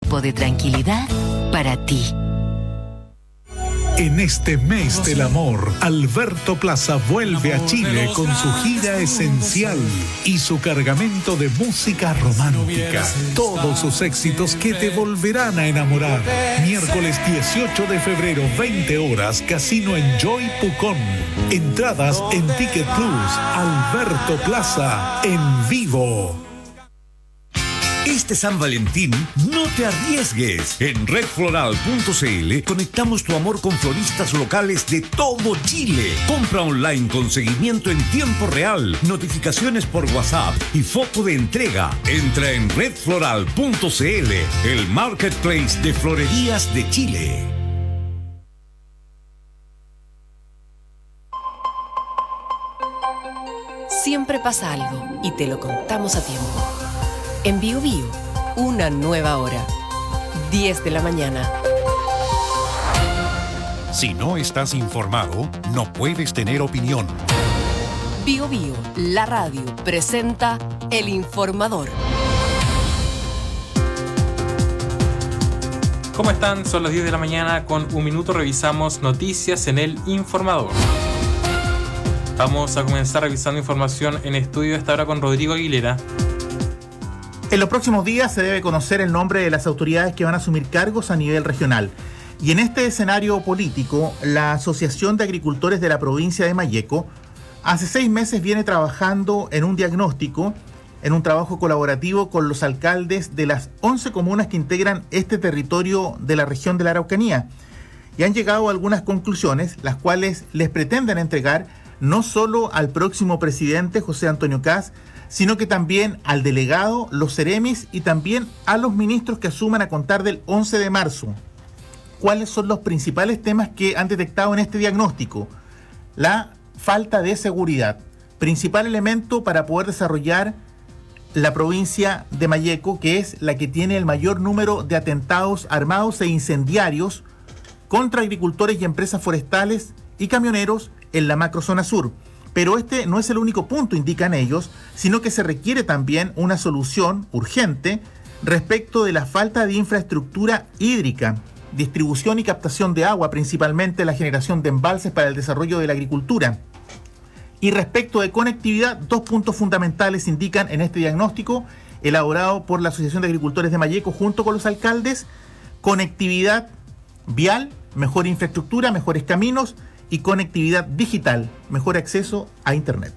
tiempo de tranquilidad para ti. En este mes del amor, Alberto Plaza vuelve a Chile con su gira esencial y su cargamento de música romántica. Todos sus éxitos que te volverán a enamorar. Miércoles 18 de febrero, 20 horas, Casino Enjoy Pucón. Entradas en Ticket Plus. Alberto Plaza en vivo. Este San Valentín, no te arriesgues. En redfloral.cl conectamos tu amor con floristas locales de todo Chile. Compra online con seguimiento en tiempo real, notificaciones por WhatsApp y foto de entrega. Entra en redfloral.cl, el marketplace de florerías de Chile. Siempre pasa algo y te lo contamos a tiempo. En Bio Bio, una nueva hora. 10 de la mañana. Si no estás informado, no puedes tener opinión. Bio Bio, la radio, presenta El Informador. ¿Cómo están? Son las 10 de la mañana. Con un minuto revisamos noticias en El Informador. Vamos a comenzar revisando información en estudio esta hora con Rodrigo Aguilera. En los próximos días se debe conocer el nombre de las autoridades que van a asumir cargos a nivel regional. Y en este escenario político, la Asociación de Agricultores de la provincia de Malleco hace 6 meses viene trabajando en un diagnóstico, en un trabajo colaborativo con los alcaldes de las 11 comunas que integran este territorio de la región de la Araucanía. Y han llegado a algunas conclusiones, las cuales les pretenden entregar no solo al próximo presidente José Antonio Kast, sino que también al delegado, los seremis y también a los ministros que asuman a contar del 11 de marzo. ¿Cuáles son los principales temas que han detectado en este diagnóstico? La falta de seguridad, principal elemento para poder desarrollar la provincia de Malleco, que es la que tiene el mayor número de atentados armados e incendiarios contra agricultores y empresas forestales y camioneros en la macrozona sur. Pero este no es el único punto, indican ellos, sino que se requiere también una solución urgente respecto de la falta de infraestructura hídrica, distribución y captación de agua, principalmente la generación de embalses para el desarrollo de la agricultura. Y respecto de conectividad, 2 puntos fundamentales indican en este diagnóstico elaborado por la Asociación de Agricultores de Malleco junto con los alcaldes: conectividad vial, mejor infraestructura, mejores caminos, y conectividad digital, mejor acceso a Internet.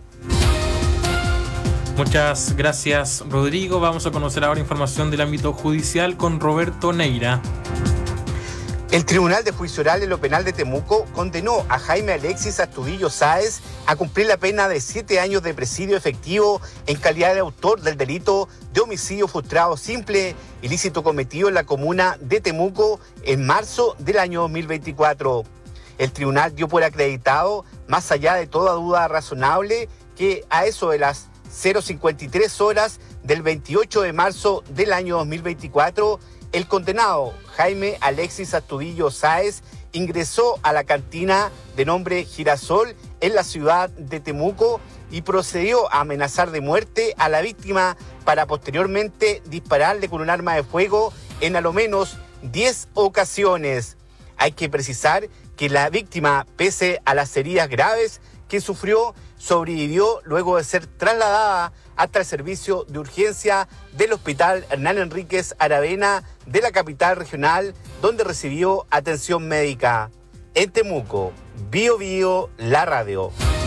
Muchas gracias, Rodrigo. Vamos a conocer ahora información del ámbito judicial con Roberto Neira. El Tribunal de Juicio Oral en lo Penal de Temuco condenó a Jaime Alexis Astudillo Sáez a cumplir la pena de 7 años de presidio efectivo en calidad de autor del delito de homicidio frustrado simple, ilícito cometido en la comuna de Temuco en marzo del año 2024. El tribunal dio por acreditado, más allá de toda duda razonable, que a eso de las 0:53 horas del 28 de marzo del año 2024, el condenado Jaime Alexis Astudillo Sáez ingresó a la cantina de nombre Girasol en la ciudad de Temuco y procedió a amenazar de muerte a la víctima para posteriormente dispararle con un arma de fuego en a lo menos 10 ocasiones. Hay que precisar que la víctima, pese a las heridas graves que sufrió, sobrevivió luego de ser trasladada hasta el servicio de urgencia del Hospital Hernán Enríquez Aravena de la capital regional, donde recibió atención médica. En Temuco, Bio Bio, la radio.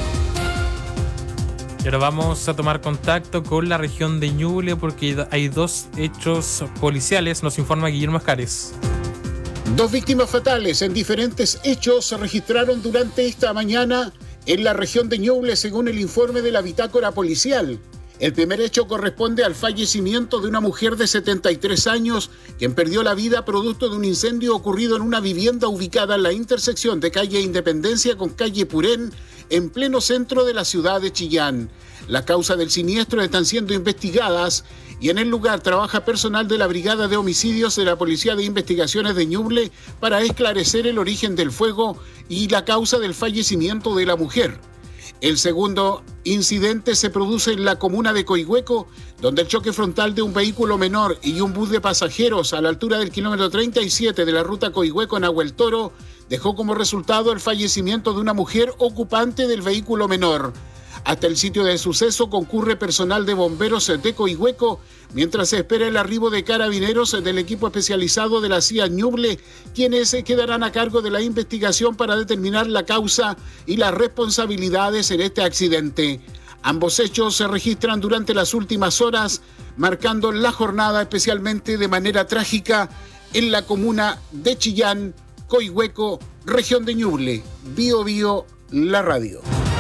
Y ahora vamos a tomar contacto con la región de Ñuble porque hay 2 hechos policiales, nos informa Guillermo Escares. 2 víctimas fatales en diferentes hechos se registraron durante esta mañana en la región de Ñuble, según el informe de la bitácora policial. El primer hecho corresponde al fallecimiento de una mujer de 73 años, quien perdió la vida producto de un incendio ocurrido en una vivienda ubicada en la intersección de calle Independencia con calle Purén, en pleno centro de la ciudad de Chillán. Las causas del siniestro están siendo investigadas y en el lugar trabaja personal de la Brigada de Homicidios de la Policía de Investigaciones de Ñuble para esclarecer el origen del fuego y la causa del fallecimiento de la mujer. El segundo incidente se produce en la comuna de Coihueco, donde el choque frontal de un vehículo menor y un bus de pasajeros a la altura del kilómetro 37 de la ruta Coihueco-Nahuel Toro dejó como resultado el fallecimiento de una mujer ocupante del vehículo menor. Hasta el sitio del suceso concurre personal de bomberos de Coihueco, mientras se espera el arribo de carabineros del equipo especializado de la CIA Ñuble, quienes quedarán a cargo de la investigación para determinar la causa y las responsabilidades en este accidente. Ambos hechos se registran durante las últimas horas, marcando la jornada especialmente de manera trágica en la comuna de Chillán, Coihueco, región de Ñuble. Bío Bío, la radio.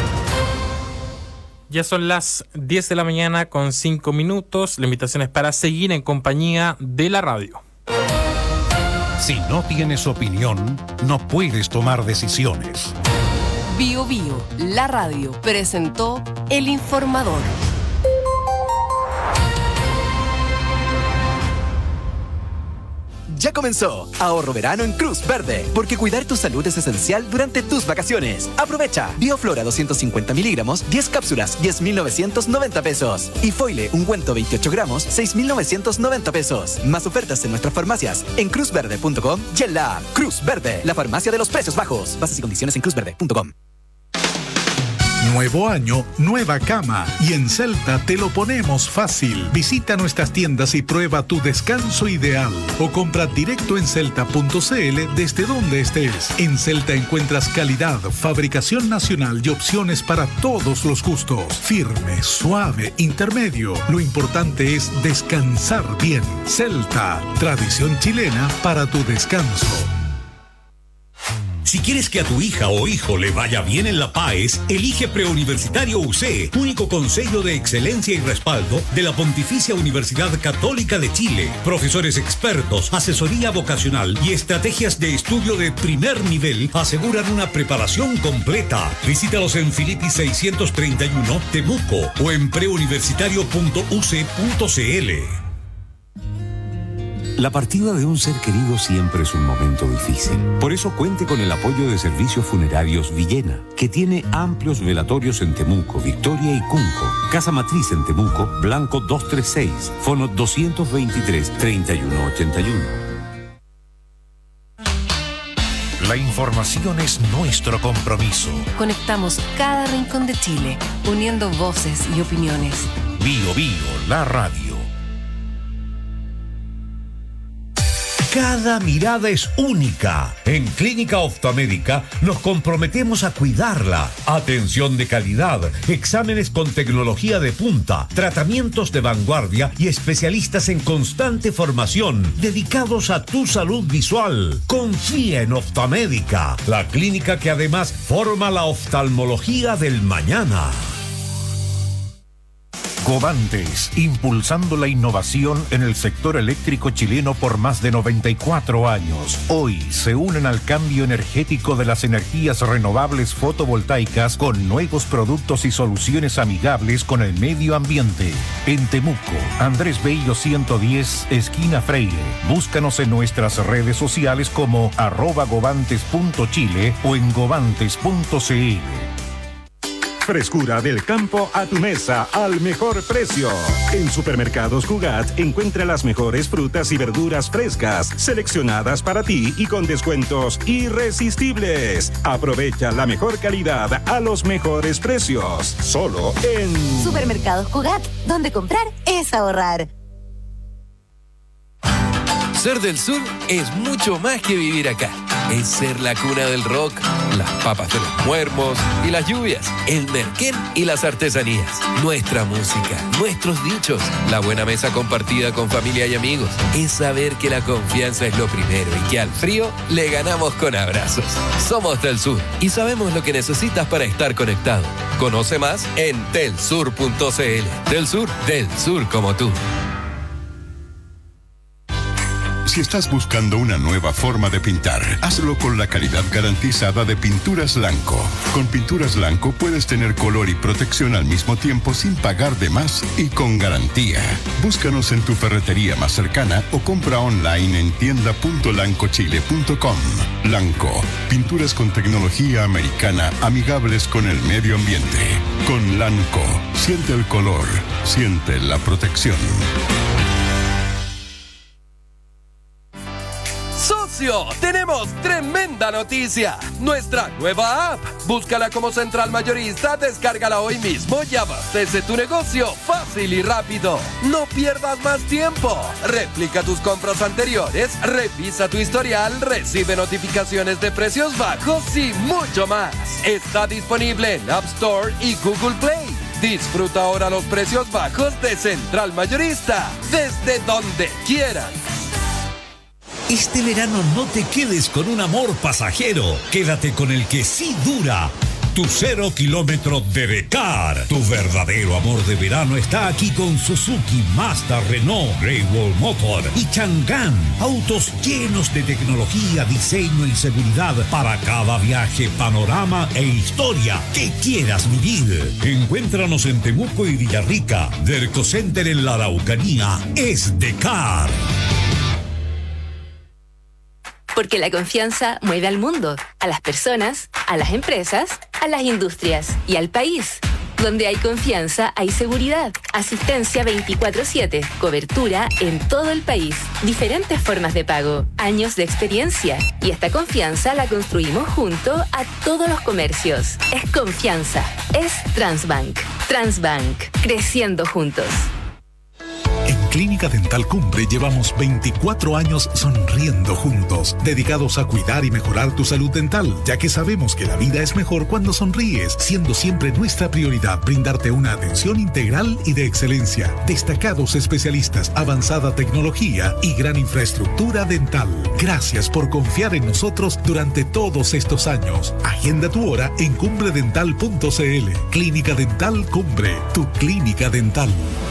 Ya son las 10 de la mañana con 5 minutos. La invitación es para seguir en compañía de la radio. Si no tienes opinión, no puedes tomar decisiones. Bío Bío, la radio, presentó El Informador. Ya comenzó Ahorro Verano en Cruz Verde, porque cuidar tu salud es esencial durante tus vacaciones. Aprovecha Bioflora 250 miligramos, 10 cápsulas, 10.990 pesos. Y Foile ungüento 28 gramos, 6.990 pesos. Más ofertas en nuestras farmacias, en cruzverde.com y en la app Cruz Verde, la farmacia de los precios bajos. Bases y condiciones en cruzverde.com. Nuevo año, nueva cama. Y en Celta te lo ponemos fácil. Visita nuestras tiendas y prueba tu descanso ideal. O compra directo en celta.cl desde donde estés. En Celta encuentras calidad, fabricación nacional y opciones para todos los gustos. Firme, suave, intermedio. Lo importante es descansar bien. Celta, tradición chilena para tu descanso. Si quieres que a tu hija o hijo le vaya bien en la PAES, elige Preuniversitario UC, único consejo de excelencia y respaldo de la Pontificia Universidad Católica de Chile. Profesores expertos, asesoría vocacional y estrategias de estudio de primer nivel aseguran una preparación completa. Visítalos en Filippi 631, Temuco o en preuniversitario.uc.cl. La partida de un ser querido siempre es un momento difícil. Por eso cuente con el apoyo de Servicios Funerarios Villena, que tiene amplios velatorios en Temuco, Victoria y Cunco. Casa Matriz en Temuco, Blanco 236, fono 223-3181. La información es nuestro compromiso. Conectamos cada rincón de Chile, uniendo voces y opiniones. Bío Bío, la radio. Cada mirada es única. En Clínica Optomédica nos comprometemos a cuidarla. Atención de calidad, exámenes con tecnología de punta, tratamientos de vanguardia y especialistas en constante formación dedicados a tu salud visual. Confía en Optomédica, la clínica que además forma la oftalmología del mañana. Covantes, impulsando la innovación en el sector eléctrico chileno por más de 94 años. Hoy se unen al cambio energético de las energías renovables fotovoltaicas con nuevos productos y soluciones amigables con el medio ambiente. En Temuco, Andrés Bello 110, esquina Freire. Búscanos en nuestras redes sociales como @govantes.chile o en govantes.cl. Frescura del campo a tu mesa al mejor precio. En Supermercados Cugat encuentra las mejores frutas y verduras frescas, seleccionadas para ti y con descuentos irresistibles. Aprovecha la mejor calidad a los mejores precios. Solo en Supermercados Cugat, donde comprar es ahorrar. Ser del sur es mucho más que vivir acá. Es ser la cuna del rock, las papas de los muermos y las lluvias, el merquén y las artesanías, nuestra música, nuestros dichos, la buena mesa compartida con familia y amigos. Es saber que la confianza es lo primero y que al frío le ganamos con abrazos. Somos del sur y sabemos lo que necesitas para estar conectado. Conoce más en telsur.cl. Del sur como tú. Si estás buscando una nueva forma de pintar, hazlo con la calidad garantizada de Pinturas Lanco. Con Pinturas Lanco puedes tener color y protección al mismo tiempo sin pagar de más y con garantía. Búscanos en tu ferretería más cercana o compra online en tienda.lancochile.com. Lanco, pinturas con tecnología americana amigables con el medio ambiente. Con Lanco, siente el color, siente la protección. ¡Socio! ¡Tenemos tremenda noticia! Nuestra nueva app. Búscala como Central Mayorista, descárgala hoy mismo y abastece tu negocio fácil y rápido. No pierdas más tiempo. Replica tus compras anteriores, revisa tu historial, recibe notificaciones de precios bajos y mucho más. Está disponible en App Store y Google Play. Disfruta ahora los precios bajos de Central Mayorista, desde donde quieras. Este verano no te quedes con un amor pasajero, quédate con el que sí dura. Tu 0 kilómetro de Decar. Tu verdadero amor de verano está aquí con Suzuki, Mazda, Renault, Great Wall Motor y Chang'an. Autos llenos de tecnología, diseño y seguridad para cada viaje, panorama e historia que quieras vivir. Encuéntranos en Temuco y Villarrica. Derco Center en la Araucanía es Decar. Porque la confianza mueve al mundo, a las personas, a las empresas, a las industrias y al país. Donde hay confianza, hay seguridad. Asistencia 24/7, cobertura en todo el país, diferentes formas de pago, años de experiencia. Y esta confianza la construimos junto a todos los comercios. Es confianza, es Transbank. Transbank, creciendo juntos. En Clínica Dental Cumbre llevamos 24 años sonriendo juntos, dedicados a cuidar y mejorar tu salud dental, ya que sabemos que la vida es mejor cuando sonríes, siendo siempre nuestra prioridad brindarte una atención integral y de excelencia, destacados especialistas, avanzada tecnología y gran infraestructura dental. Gracias por confiar en nosotros durante todos estos años. Agenda tu hora en cumbredental.cl. Clínica Dental Cumbre, tu clínica dental.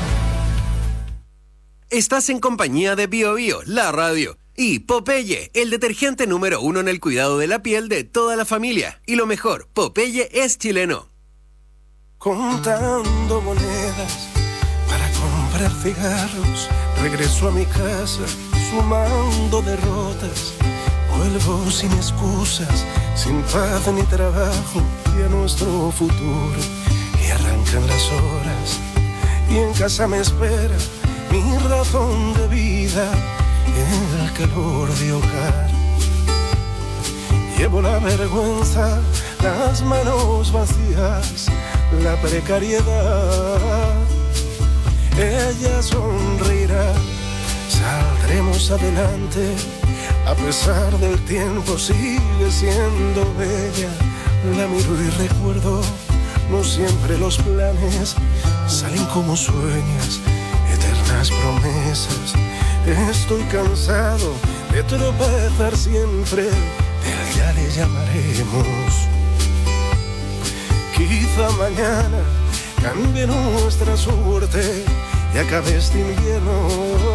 Estás en compañía de Bio Bio, la radio, y Popeye, el detergente número 1 en el cuidado de la piel de toda la familia. Y lo mejor, Popeye es chileno. Contando monedas para comprar cigarros, regreso a mi casa sumando derrotas. Vuelvo sin excusas, sin paz ni trabajo, y a nuestro futuro y arrancan las horas. Y en casa me espera mi razón de vida, el calor de hogar. Llevo la vergüenza, las manos vacías, la precariedad. Ella sonreirá, saldremos adelante. A pesar del tiempo sigue siendo bella. La miro y recuerdo, no siempre los planes salen como sueñas. Eternas promesas, estoy cansado de tropezar siempre, pero ya le llamaremos. Quizá mañana cambie nuestra suerte y acabe este invierno.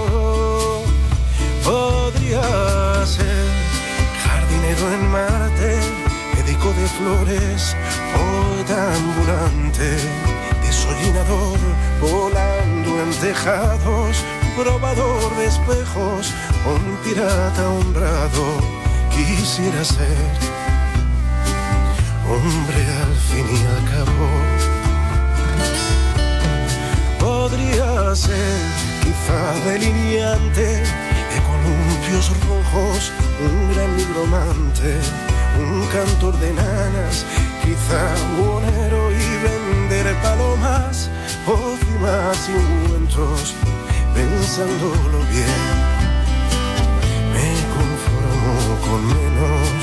Podría ser jardinero en Marte, médico de flores, poeta ambulante, desollinador, volando en tejados, probador de espejos, un pirata honrado. Quisiera ser hombre al fin y al cabo. Podría ser quizá delineante de columpios rojos, un gran nigromante, un cantor de nanas, quizá buonero y vender palomas, pócimas y ungüentos. Pensándolo bien, me conformo con menos.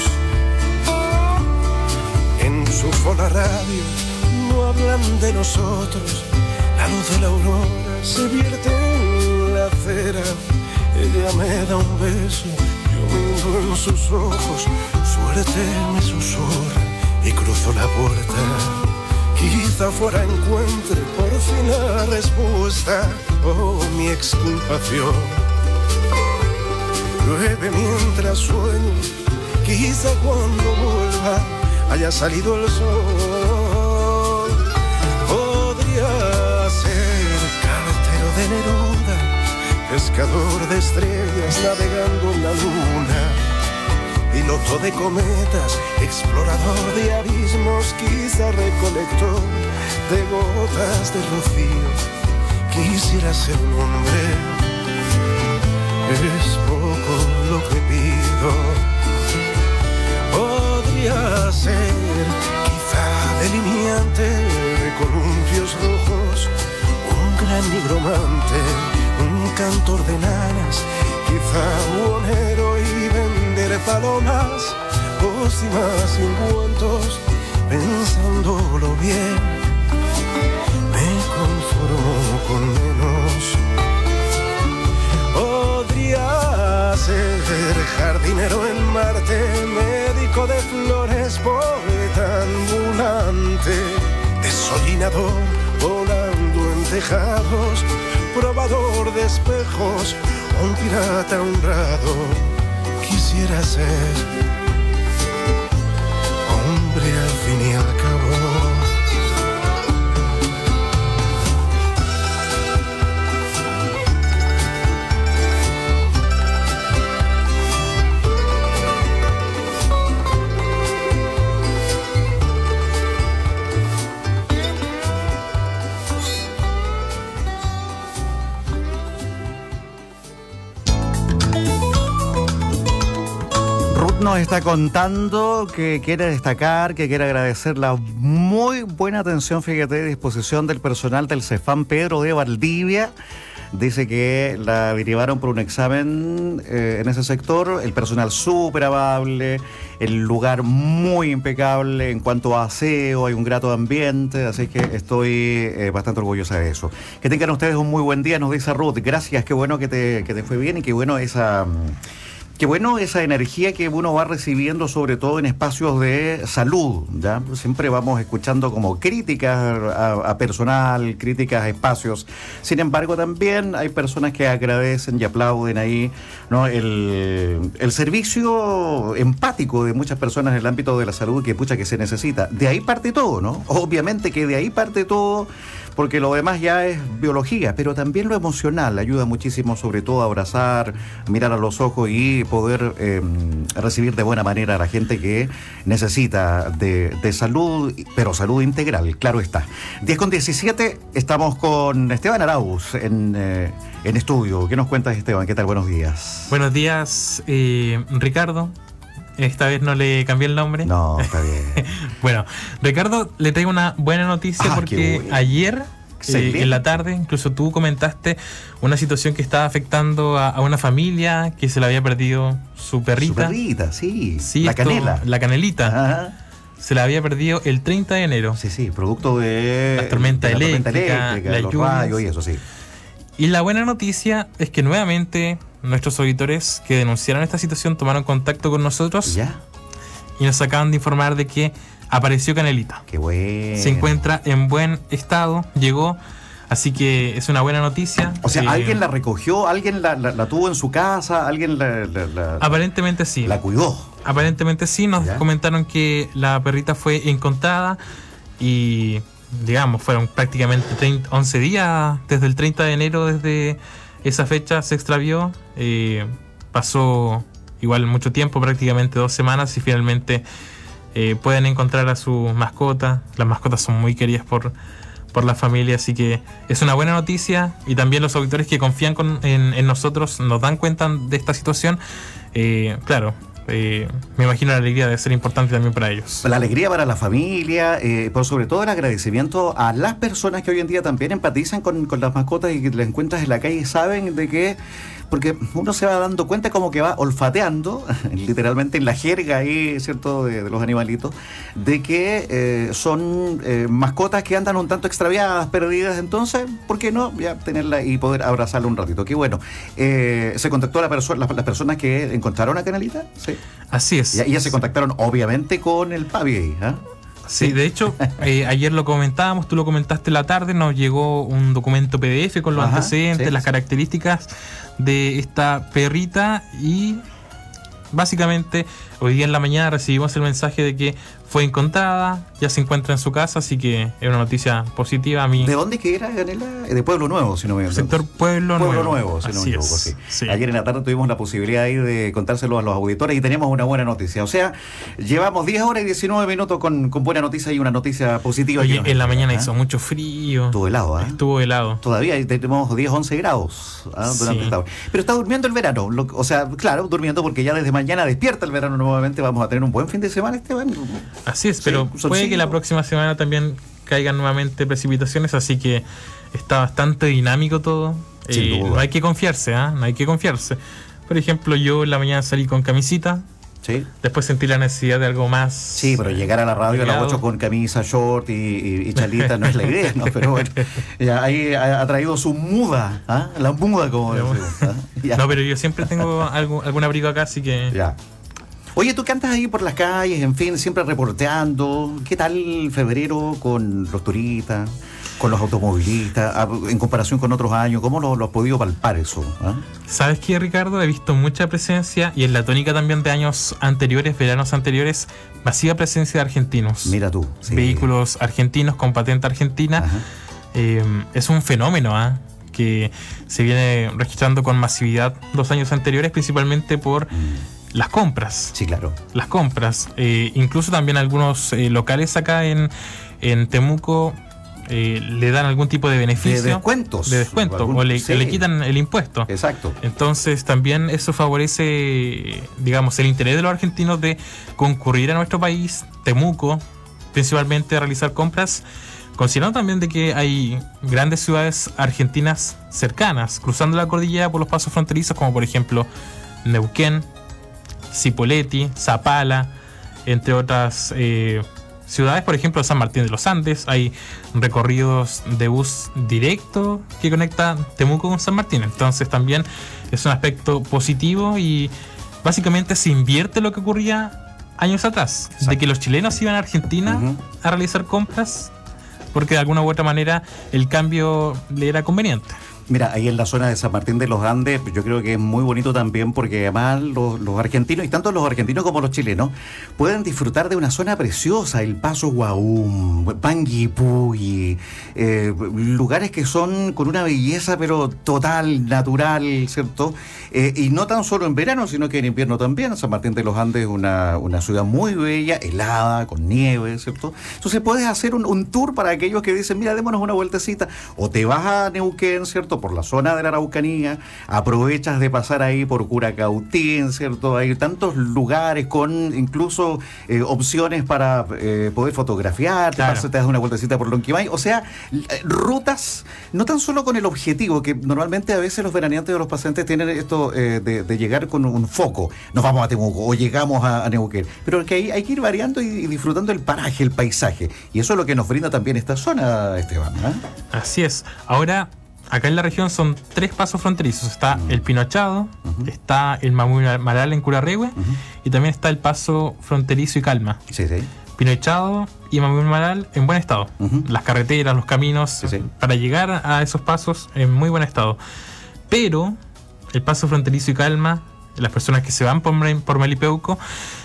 En su fola radio no hablan de nosotros, la luz de la aurora se vierte en la acera. Ella me da un beso, yo miro en sus ojos, suerte me susurra y cruzo la puerta. Quizá fuera encuentre por fin la respuesta o mi exculpación. llueve mientras sueño, quizá cuando vuelva haya salido el sol. Podría ser cartero de Neruda, pescador de estrellas navegando en la luna, piloto de cometas, explorador de abismos, quizá recolector de gotas de rocío. Quisiera ser un hombre, es poco lo que pido. Podría ser quizá delineante de columpios rojos, un gran nigromante, un cantor de nanas, quizá buhonero y vender palomas, pócimas y ungüentos. Pensándolo bien, me conformo con menos. Podría ser jardinero en Marte, médico de flores, poeta ambulante, desollinador volando en tejados, probador de espejos, un pirata honrado. Quisiera ser hombre al fin y al cabo. Nos está contando que quiere destacar, que quiere agradecer la muy buena atención, fíjate, disposición del personal del Cefam Pedro de Valdivia. Dice que la derivaron por un examen en ese sector, el personal súper amable, el lugar muy impecable en cuanto a aseo, hay un grato ambiente, así que estoy bastante orgullosa de eso. Que tengan ustedes un muy buen día, nos dice Ruth. Gracias, qué bueno que te fue bien y qué bueno esa energía que uno va recibiendo, sobre todo en espacios de salud, ¿ya? Siempre vamos escuchando como críticas a personal, críticas a espacios. Sin embargo, también hay personas que agradecen y aplauden ahí, ¿no? El servicio empático de muchas personas en el ámbito de la salud que se necesita. De ahí parte todo, ¿no? Obviamente que de ahí parte todo, porque lo demás ya es biología, pero también lo emocional ayuda muchísimo, sobre todo a abrazar, mirar a los ojos y poder recibir de buena manera a la gente que necesita de salud, pero salud integral, claro está. 10:17, estamos con Esteban Arauz en estudio. ¿Qué nos cuentas, Esteban? ¿Qué tal? Buenos días. Buenos días, Ricardo. Esta vez no le cambié el nombre. No, está bien. Bueno, Ricardo, le traigo una buena noticia porque ayer, en la tarde, incluso tú comentaste una situación que estaba afectando a una familia que se le había perdido su perrita. Su perrita, sí. La canela. La canelita. Ajá. Se la había perdido el 30 de enero. Sí, producto de la tormenta eléctrica, los rayos y eso, sí. Y la buena noticia es que nuevamente nuestros auditores que denunciaron esta situación tomaron contacto con nosotros. ¿Ya? Y nos acaban de informar de que apareció Canelita. ¡Qué bueno! Se encuentra en buen estado, llegó, así que es una buena noticia. O sea, ¿alguien la recogió? ¿Alguien la tuvo en su casa? ¿Alguien la Aparentemente sí. ¿La cuidó? Aparentemente sí, nos comentaron que la perrita fue encontrada y, digamos, fueron prácticamente 11 días desde el 30 de enero, desde esa fecha se extravió. Pasó igual mucho tiempo, prácticamente 2 semanas, y finalmente pueden encontrar a su mascota. Las mascotas son muy queridas por la familia, así que es una buena noticia. Y también los auditores que confían en nosotros nos dan cuenta de esta situación. Claro, me imagino la alegría debe ser importante también para ellos. La alegría para la familia, pero sobre todo el agradecimiento a las personas que hoy en día también empatizan con las mascotas y que las encuentras en la calle y saben de que, porque uno se va dando cuenta como que va olfateando, literalmente en la jerga ahí, ¿cierto?, de los animalitos, de que son mascotas que andan un tanto extraviadas, perdidas. Entonces, ¿por qué no ya tenerla y poder abrazarla un ratito? Qué bueno. ¿Se contactó las personas que encontraron a Canelita? Sí. Así es. Y ellas se contactaron obviamente con el Pavi ahí, ¿eh? Sí, de hecho, ayer lo comentábamos, tú lo comentaste en la tarde, nos llegó un documento PDF con los antecedentes, las características de esta perrita y básicamente hoy día en la mañana recibimos el mensaje de que fue encontrada, ya se encuentra en su casa, así que es una noticia positiva a mí. ¿De dónde que era, Ganela? De Pueblo Nuevo, si no me equivoco. Sector Pueblo Nuevo, si no me equivoco, sí. Ayer en la tarde tuvimos la posibilidad ahí de contárselo a los auditores y tenemos una buena noticia. O sea, llevamos 10 horas y 19 minutos con buena noticia y una noticia positiva. Oye, en la mañana hizo mucho frío. Estuvo helado, ¿eh? Estuvo helado. Todavía tenemos 10, 11 grados durante esta hora. Pero está durmiendo el verano. O sea, claro, durmiendo porque ya desde mañana despierta el verano nuevamente. Vamos a tener un buen fin de semana, Esteban. Así es, pero puede que la próxima semana también caigan nuevamente precipitaciones, así que está bastante dinámico todo. No hay que confiarse, no hay que confiarse. Por ejemplo, yo en la mañana salí con camisita. Sí. Después sentí la necesidad de algo más. Sí, pero llegar a la radio a las 8 con camisa, short y chalita no es la idea, ¿no? Pero bueno, ya ahí ha traído su muda, la muda, como decimos. No, pero yo siempre tengo algún abrigo acá, así que. Ya. Oye, tú que andas ahí por las calles, en fin, siempre reporteando. ¿Qué tal febrero con los turistas, con los automovilistas, en comparación con otros años? ¿Cómo lo has podido palpar eso? ¿Sabes qué, Ricardo? He visto mucha presencia, y en la tónica también de años anteriores, veranos anteriores, masiva presencia de argentinos. Mira tú. Sí. Vehículos argentinos con patente argentina. Es un fenómeno, que se viene registrando con masividad los años anteriores, principalmente por las compras. Sí, claro. Las compras. Incluso también algunos locales acá en Temuco le dan algún tipo de beneficio. De descuentos. De descuento. O le quitan el impuesto. Exacto. Entonces también eso favorece, digamos, el interés de los argentinos de concurrir a nuestro país, Temuco, principalmente a realizar compras, considerando también de que hay grandes ciudades argentinas cercanas, cruzando la cordillera por los pasos fronterizos, como por ejemplo Neuquén, Cipolletti, Zapala, entre otras ciudades. Por ejemplo, San Martín de los Andes, hay recorridos de bus directo que conecta Temuco con San Martín. Entonces también es un aspecto positivo y básicamente se invierte lo que ocurría años atrás. Exacto. De que los chilenos iban a Argentina a realizar compras porque de alguna u otra manera el cambio le era conveniente. Mira, ahí en la zona de San Martín de los Andes, yo creo que es muy bonito también porque además los argentinos, y tanto los argentinos como los chilenos, pueden disfrutar de una zona preciosa, el Paso Guaum, Panguipulli, lugares que son con una belleza pero total, natural, ¿cierto? Y no tan solo en verano, sino que en invierno también. San Martín de los Andes es una ciudad muy bella, helada, con nieve, ¿cierto? Entonces puedes hacer un tour para aquellos que dicen, mira, démonos una vueltecita, o te vas a Neuquén, ¿cierto?, por la zona de la Araucanía, aprovechas de pasar ahí por Curacautín, ¿cierto? Hay tantos lugares con incluso opciones para poder fotografiar, claro. Te das una vueltecita por Lonquimay, o sea, rutas, no tan solo con el objetivo, que normalmente a veces los veraneantes o los pacientes tienen esto de llegar con un foco, nos vamos a Temuco o llegamos a Neuquén, pero que hay que ir variando y disfrutando el paraje, el paisaje, y eso es lo que nos brinda también esta zona, Esteban, ¿eh? Así es. Ahora, acá en la región son 3 pasos fronterizos. Está el Pinochado, está el Mamuy-Maral en Curarrehue, y también está el paso fronterizo y Calma. Sí, sí. Pinochado y Mamuy-Maral en buen estado. Las carreteras, los caminos, para llegar a esos pasos en muy buen estado. Pero el paso fronterizo y Calma, las personas que se van por Melipeuco,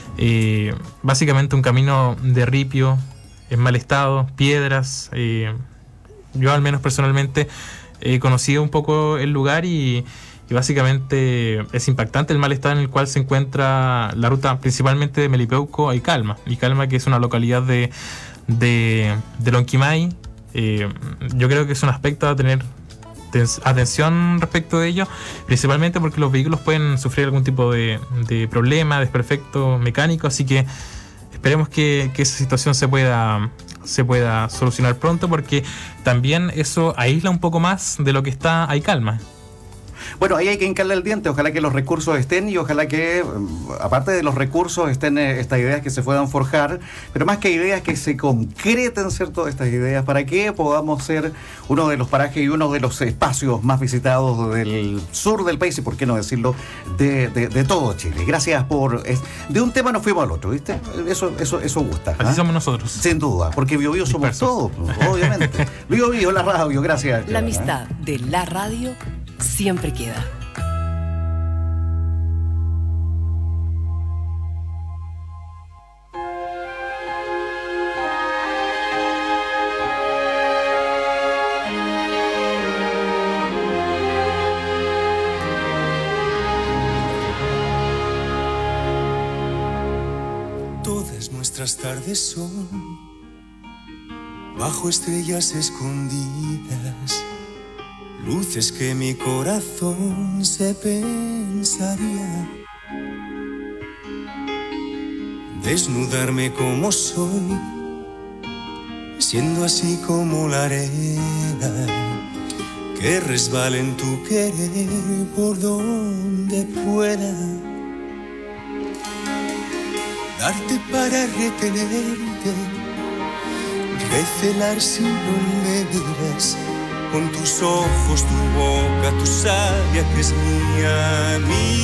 básicamente un camino de ripio, en mal estado, piedras. Yo al menos personalmente he conocido un poco el lugar y básicamente es impactante el mal estado en el cual se encuentra la ruta principalmente de Melipeuco a Calma. Calma, que es una localidad de Lonquimay. Yo creo que es un aspecto a tener atención respecto de ello, principalmente porque los vehículos pueden sufrir algún tipo de problema, desperfecto mecánico, así que esperemos que esa situación se pueda solucionar pronto, porque también eso aísla un poco más de lo que está Calma. Bueno, ahí hay que hincarle el diente, ojalá que los recursos estén y ojalá que, aparte de los recursos, estén estas ideas que se puedan forjar, pero más que ideas que se concreten, ¿cierto? Estas ideas para que podamos ser uno de los parajes y uno de los espacios más visitados del sur del país y, por qué no decirlo, de todo Chile. Gracias por... De un tema nos fuimos al otro, ¿viste? Eso gusta. Así somos nosotros. Sin duda, porque Bio Bio somos todos, obviamente. Bio Bio, la radio, gracias. La amistad de la radio siempre queda. Todas nuestras tardes son bajo estrellas escondidas, luces que mi corazón se pensaría. Desnudarme como soy, siendo así como la arena que resbala en tu querer por donde pueda. Darte para retenerte, recelar si no me miras. Con tus ojos, tu boca, tu savia que es mía,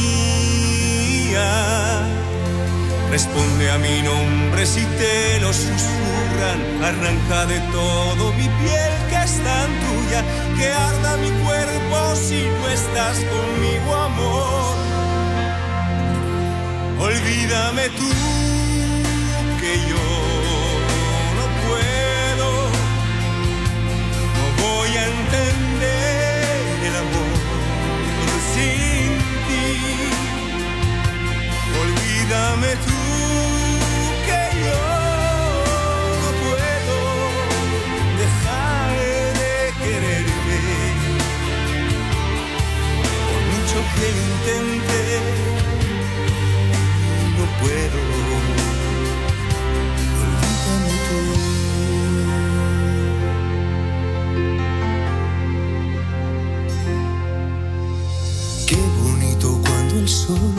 mía. Responde a mi nombre si te lo susurran. Arranca de todo mi piel que es tan tuya, que arda mi cuerpo si no estás conmigo, amor. Olvídame tú, que yo no puedo. Voy a entender el amor sin ti. Olvídame tú, que yo no puedo dejar de quererte. Por mucho que lo intente, no puedo. Olvídame tú. El sol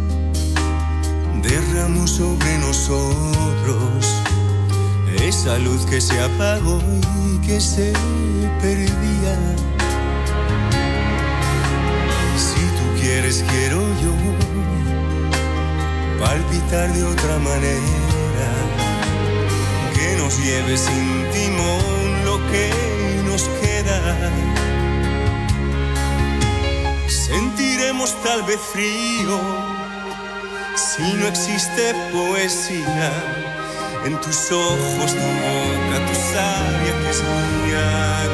derramó sobre nosotros esa luz que se apagó y que se perdía. Si tú quieres, quiero yo palpitar de otra manera, que nos lleve sin timón lo que nos queda. Sentiremos tal vez frío si no existe poesía. En tus ojos, tu boca, tu savia que es mía,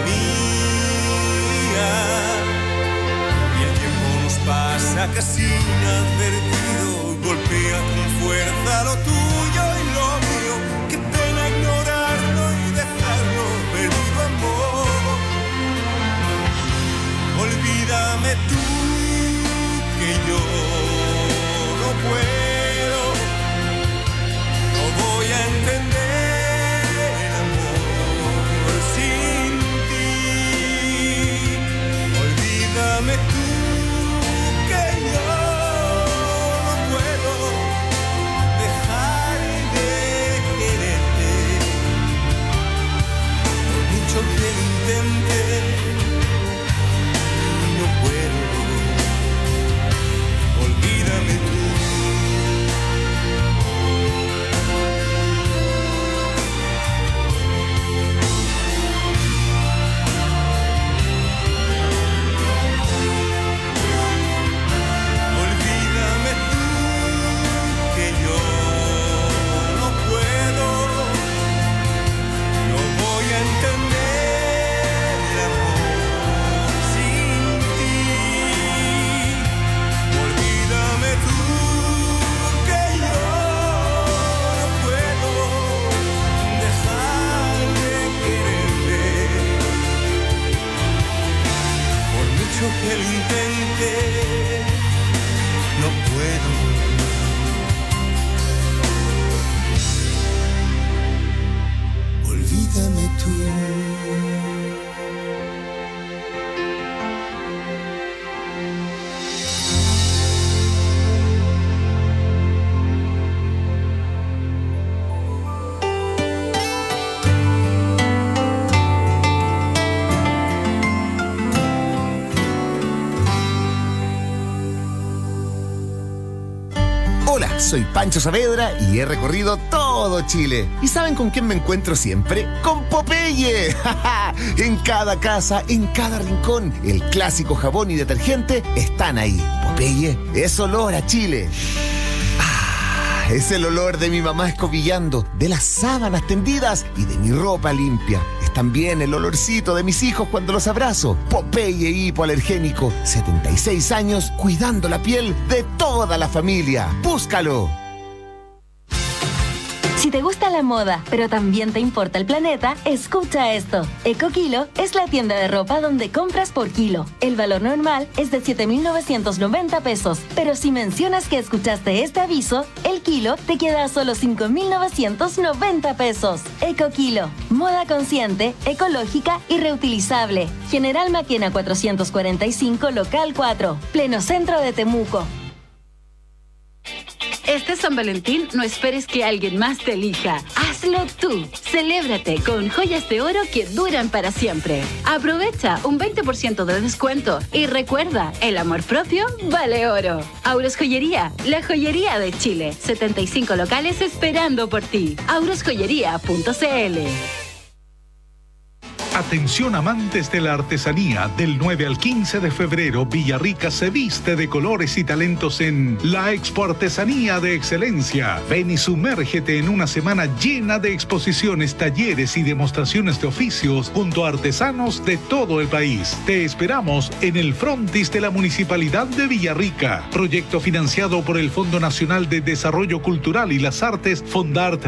mía. Y el tiempo nos pasa casi inadvertido, golpea con fuerza lo tuyo y lo mío. Qué pena ignorarlo y dejarlo perdido, amor. Olvídame tú, que yo no puedo, no voy a entender el amor sin ti. Olvídame tú, que yo no Soy Pancho Saavedra y he recorrido todo Chile. ¿Y saben con quién me encuentro siempre? ¡Con Popeye! En cada casa, en cada rincón, el clásico jabón y detergente están ahí. Popeye es olor a Chile. Es el olor de mi mamá escobillando, de las sábanas tendidas y de mi ropa limpia. Es también el olorcito de mis hijos cuando los abrazo. Popeye hipoalergénico, 76 años cuidando la piel de toda la familia. ¡Búscalo! Si te gusta la moda, pero también te importa el planeta, escucha esto. EcoKilo es la tienda de ropa donde compras por kilo. El valor normal es de 7.990 pesos, pero si mencionas que escuchaste este aviso, el kilo te queda a solo 5.990 pesos. EcoKilo, moda consciente, ecológica y reutilizable. General Maquena 445, local 4, pleno centro de Temuco. Este San Valentín no esperes que alguien más te elija. Hazlo tú. Celébrate con joyas de oro que duran para siempre. Aprovecha un 20% de descuento y recuerda, el amor propio vale oro. Auros Joyería, la joyería de Chile. 75 locales esperando por ti. aurosjoyería.cl. Atención amantes de la artesanía, del 9 al 15 de febrero, Villarrica se viste de colores y talentos en la Expo Artesanía de Excelencia. Ven y sumérgete en una semana llena de exposiciones, talleres y demostraciones de oficios junto a artesanos de todo el país. Te esperamos en el frontis de la Municipalidad de Villarrica. Proyecto financiado por el Fondo Nacional de Desarrollo Cultural y las Artes, Fondart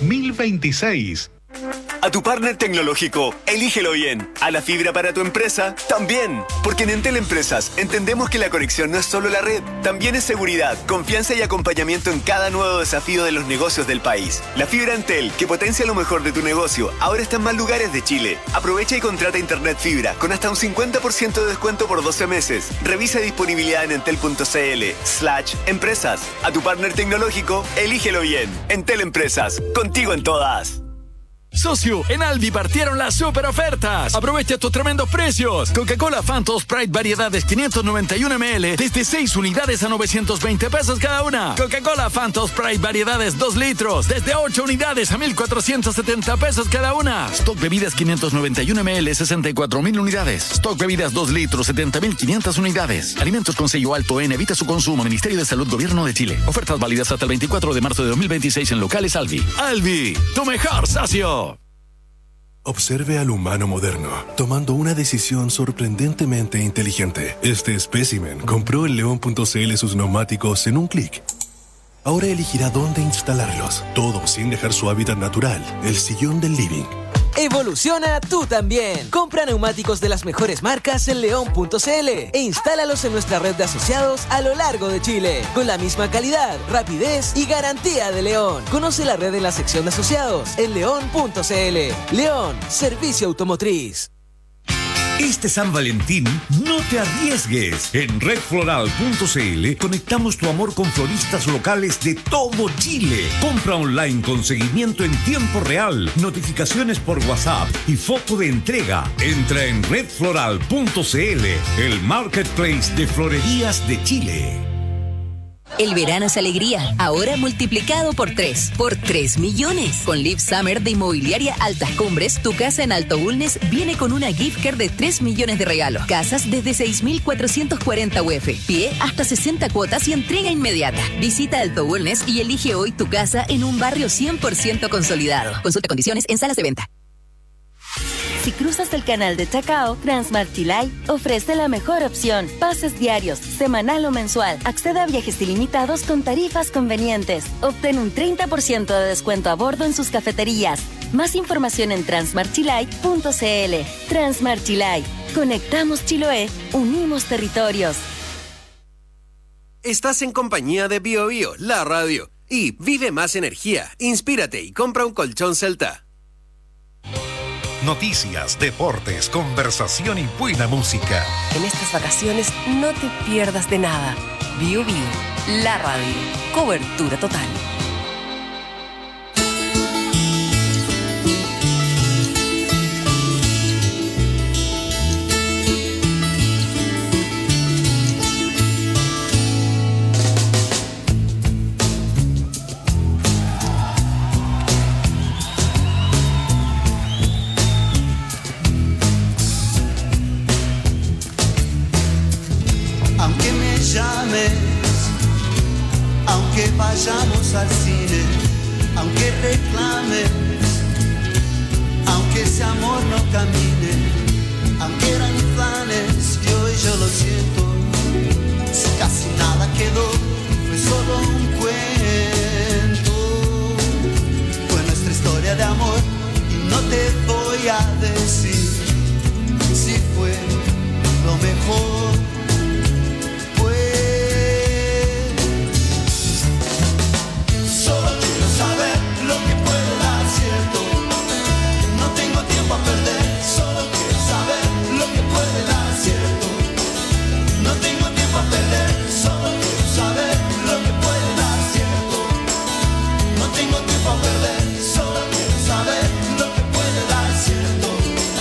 2026. A tu partner tecnológico, elígelo bien. A la fibra para tu empresa, también. Porque en Entel Empresas entendemos que la conexión no es solo la red, también es seguridad, confianza y acompañamiento en cada nuevo desafío de los negocios del país. La fibra Entel, que potencia lo mejor de tu negocio, ahora está en más lugares de Chile. Aprovecha y contrata internet fibra con hasta un 50% de descuento por 12 meses. Revisa disponibilidad en entel.cl/empresas. A tu partner tecnológico, elígelo bien. Entel Empresas, contigo en todas. Socio, en Albi partieron las super ofertas. Aprovecha estos tremendos precios. Coca-Cola Phantom Sprite variedades 591 ml desde 6 unidades a 920 pesos cada una. Coca-Cola Phantom Sprite variedades 2 litros desde 8 unidades a 1.470 pesos cada una. Stock bebidas 591 ml 64.000 unidades. Stock bebidas 2 litros 70.500 unidades. Alimentos con sello alto en evita su consumo. Ministerio de Salud Gobierno de Chile. Ofertas válidas hasta el 24 de marzo de 2026 en locales Albi. Albi, tu mejor socio. Observe al humano moderno, tomando una decisión sorprendentemente inteligente. Este espécimen compró en León.cl sus neumáticos en un clic. Ahora elegirá dónde instalarlos, todo sin dejar su hábitat natural, el sillón del living. Evoluciona tú también. Compra neumáticos de las mejores marcas en León.cl e instálalos en nuestra red de asociados a lo largo de Chile, con la misma calidad, rapidez y garantía de León. Conoce la red en la sección de asociados en León.cl. León, servicio automotriz. Este San Valentín, no te arriesgues. En redfloral.cl conectamos tu amor con floristas locales de todo Chile. Compra online con seguimiento en tiempo real, notificaciones por WhatsApp y foto de entrega. Entra en redfloral.cl, el marketplace de florerías de Chile. El verano es alegría, ahora multiplicado por 3. Por 3 millones. Con Live Summer de Inmobiliaria Altas Cumbres, tu casa en Alto Bulnes viene con una gift card de 3 millones de regalos. Casas desde 6.440 UF. Pie hasta 60 cuotas y entrega inmediata. Visita Alto Bulnes y elige hoy tu casa en un barrio 100% consolidado. Consulta condiciones en salas de venta. Si cruzas el canal de Chacao, Transmart Chilay ofrece la mejor opción. Pases diarios, semanal o mensual. Accede a viajes ilimitados con tarifas convenientes. Obtén un 30% de descuento a bordo en sus cafeterías. Más información en transmartchilay.cl. Transmart Chilay. Conectamos Chiloé, unimos territorios. Estás en compañía de BioBio, la radio. Y vive más energía, inspírate y compra un colchón Celta. Noticias, deportes, conversación y buena música. En estas vacaciones no te pierdas de nada. Bio Bio, la radio. Cobertura total. vayamos al cine, aunque reclames, aunque ese amor no camine, aunque eran planes y hoy yo lo siento, si casi nada quedó, fue solo un cuento, fue nuestra historia de amor y no te voy a decir si fue lo mejor. Solo quiero saber lo que puede dar cierto. No tengo tiempo a perder. Solo quiero saber lo que puede dar cierto. No tengo tiempo a perder. Solo quiero saber lo que puede dar cierto. No tengo tiempo a perder. Solo quiero saber lo que puede dar cierto.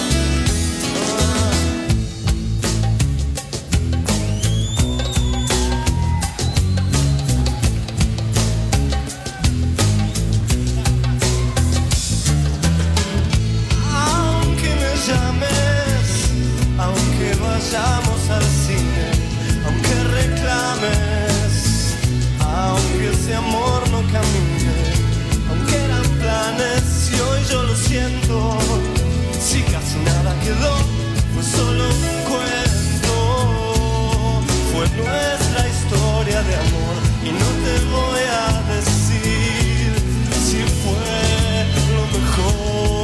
Aunque vayamos al cine, aunque reclames, aunque ese amor no camine, aunque eran planes y hoy yo lo siento, si casi nada quedó, fue solo un cuento, fue nuestra historia de amor y no te voy a decir si fue lo mejor.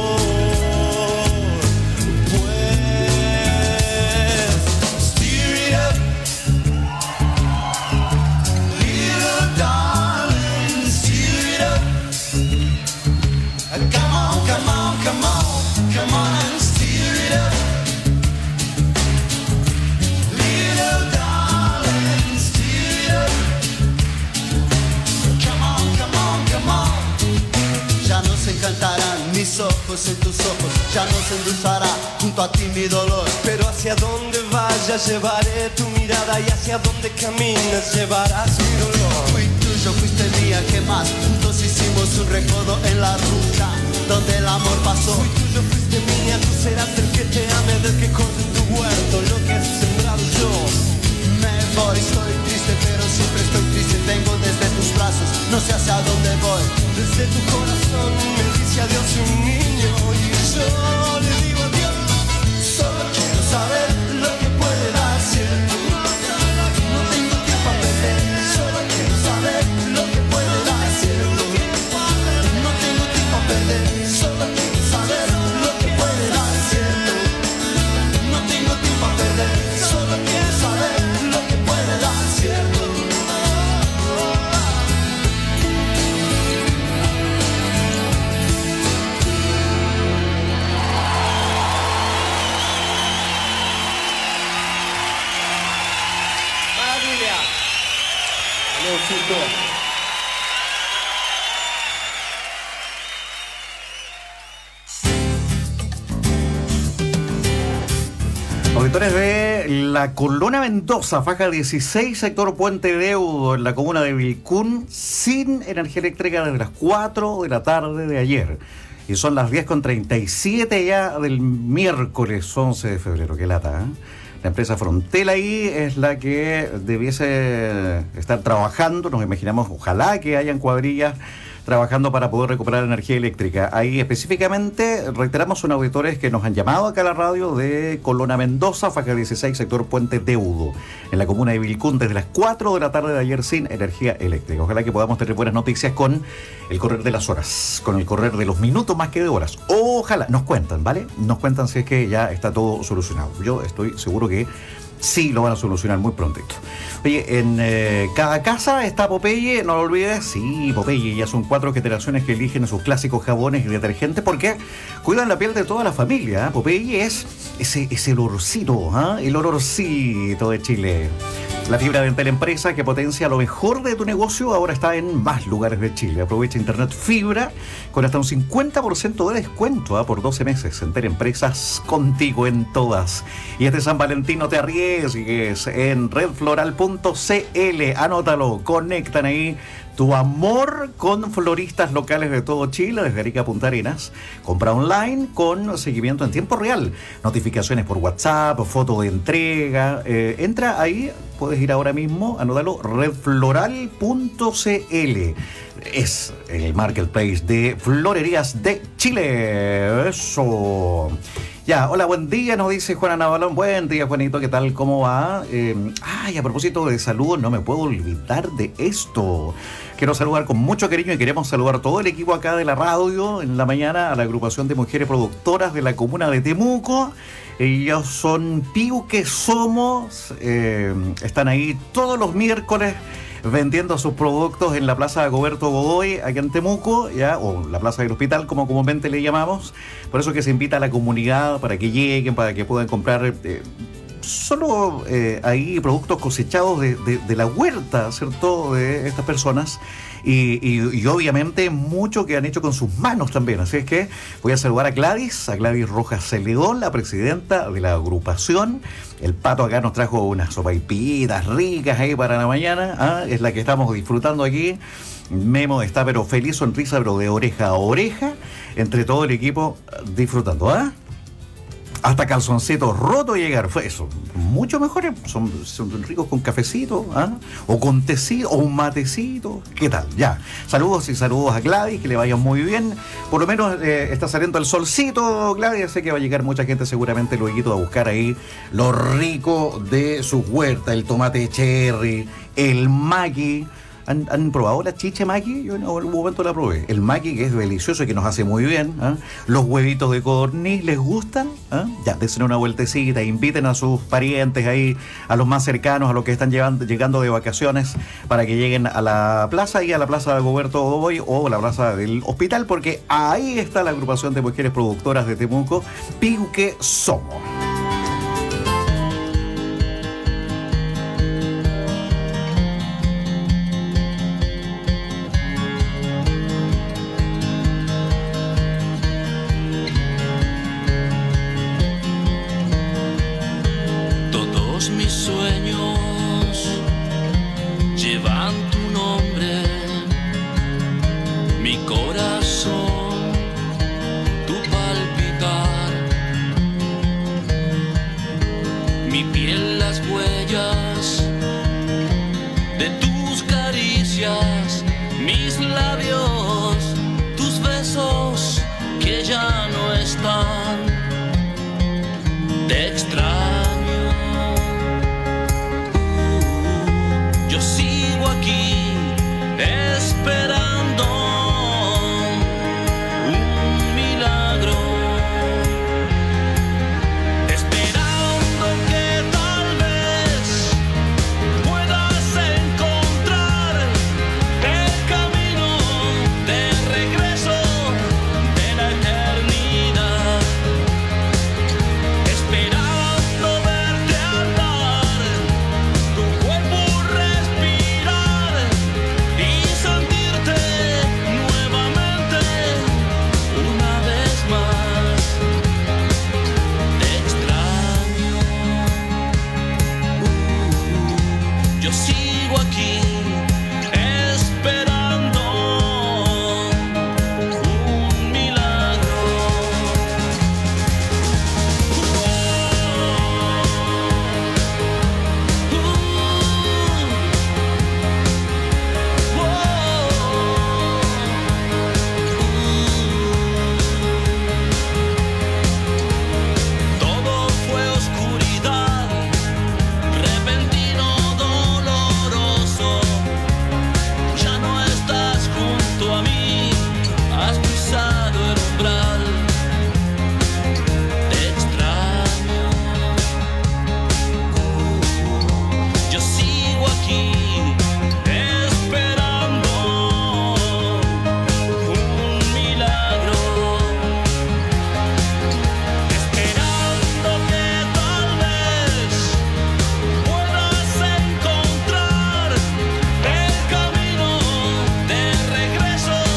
Come on and steer it up. Little darling, steer it up. Come on, come on, come on. Ya no se encantarán mis ojos en tus ojos, ya no se endulzará junto a ti mi dolor. Pero hacia donde vayas llevaré tu mirada y hacia donde camines llevarás mi dolor. Fui tuyo, fuiste mía, ¿qué más? Juntos hicimos un recodo en la ruta donde el amor pasó. Fui tuyo, fuiste mía, tú serás el que te ame, del que corte en tu huerto lo que he sembrado yo. Me voy, estoy triste, pero siempre estoy triste. Vengo desde tus brazos, no sé hacia dónde voy. Desde tu corazón me dice adiós un niño y yo le digo adiós. Solo quiero saber lo que puede dar cierto. No tengo tiempo a perder. Solo quiero saber lo que puede dar cierto. No tengo tiempo a perder. Solo quiero saber lo que puede dar cierto. No tengo tiempo a perder. Solo quiero saber lo que puede dar cierto. Maravilla. Leoncito. Auditores de la Colona Mendoza, faja 16, sector Puente Deudo, en la comuna de Vilcún, sin energía eléctrica desde las 4 de la tarde de ayer. Y son las 10:37 ya del miércoles 11 de febrero. Qué lata, ¿eh? La empresa Frontel ahí es la que debiese estar trabajando, nos imaginamos, ojalá que hayan cuadrillas trabajando para poder recuperar energía eléctrica. Ahí específicamente, reiteramos, son auditores que nos han llamado acá a la radio de Colona Mendoza, faja 16, sector Puente Deudo, en la comuna de Vilcún, desde las 4 de la tarde de ayer sin energía eléctrica. Ojalá que podamos tener buenas noticias con el correr de las horas, con el correr de los minutos más que de horas. Ojalá, nos cuentan, ¿vale? Nos cuentan si es que ya está todo solucionado. Yo estoy seguro que sí lo van a solucionar muy prontito. Oye, en cada casa está Popeye, no lo olvides. Sí, Popeye, ya son 4 generaciones que eligen sus clásicos jabones y detergentes porque cuidan la piel de toda la familia. Popeye es ese olorcito, ¿eh? El olorcito de Chile. La fibra dental empresa que potencia lo mejor de tu negocio ahora está en más lugares de Chile. Aprovecha Internet Fibra con hasta un 50% de descuento por 12 meses. Enter Empresas, contigo en todas. Y este San Valentín no te arriesgues en redfloral.cl. Anótalo, conectan ahí tu amor con floristas locales de todo Chile, desde Arica a Punta Arenas. Compra online con seguimiento en tiempo real. Notificaciones por WhatsApp, foto de entrega. Entra ahí puedes ir ahora mismo, anótalo, redfloral.cl. Es el marketplace de florerías de Chile. Eso. Ya, hola, buen día, nos dice Juana Navalón. Buen día, Juanito, ¿qué tal? ¿Cómo va? A propósito de salud, no me puedo olvidar de esto. Quiero saludar con mucho cariño y queremos saludar a todo el equipo acá de la radio en la mañana, a la agrupación de mujeres productoras de la comuna de Temuco. Ellos son Piuque Somos, están ahí todos los miércoles vendiendo sus productos en la Plaza Dagoberto Godoy, aquí en Temuco, ¿ya? O la Plaza del Hospital, como comúnmente le llamamos. Por eso que se invita a la comunidad para que lleguen, para que puedan comprar solo ahí productos cosechados de la huerta, ¿cierto?, de estas personas. Y obviamente mucho que han hecho con sus manos también. Así es que voy a saludar a Gladys Rojas Celedón, la presidenta de la agrupación. El Pato acá nos trajo unas sopaipitas ricas ahí para la mañana. Es la que estamos disfrutando aquí. Memo está pero feliz, sonrisa pero de oreja a oreja, entre todo el equipo disfrutando. Hasta calzoncitos rotos llegar, fue eso. Mucho mejores, son ricos con cafecito, o con tecito, o un matecito. ¿Qué tal? Ya. Saludos a Gladys, que le vayan muy bien. Por lo menos está saliendo el solcito, Gladys. Sé que va a llegar mucha gente seguramente luego a buscar ahí lo rico de su huerta, el tomate cherry, el maqui. ¿Han probado la chicha maqui? Yo en algún momento la probé. El maqui, que es delicioso y que nos hace muy bien. Los huevitos de codorniz, ¿les gustan? Ya, desen una vueltecita, inviten a sus parientes ahí, a los más cercanos, a los que están llegando de vacaciones, para que lleguen a la plaza y a la Plaza de Dagoberto Godoy o la Plaza del Hospital, porque ahí está la agrupación de mujeres productoras de Temuco, Piuque Somos. Regreso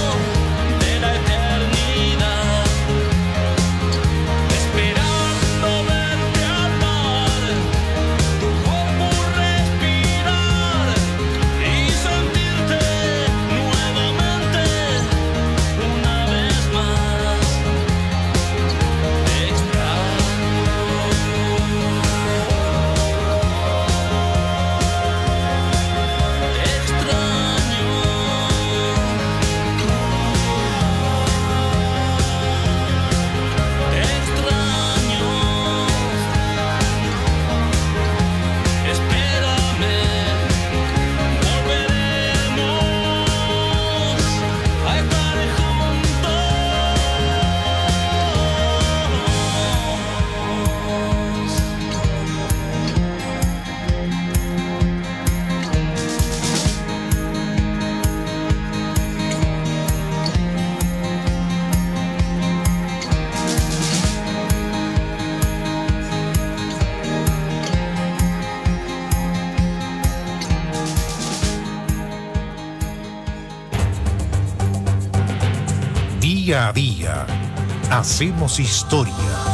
Día a día, hacemos historia.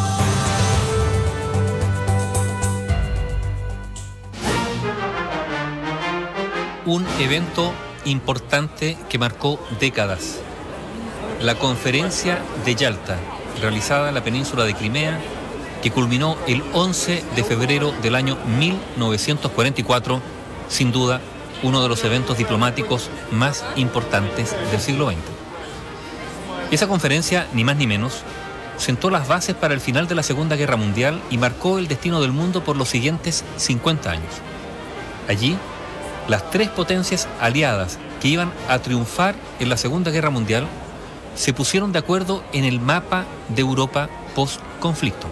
Un evento importante que marcó décadas. La conferencia de Yalta, realizada en la península de Crimea, que culminó el 11 de febrero del año 1944, sin duda uno de los eventos diplomáticos más importantes del siglo XX. Esa conferencia, ni más ni menos, sentó las bases para el final de la Segunda Guerra Mundial y marcó el destino del mundo por los siguientes 50 años. Allí, las tres potencias aliadas que iban a triunfar en la Segunda Guerra Mundial se pusieron de acuerdo en el mapa de Europa post-conflicto.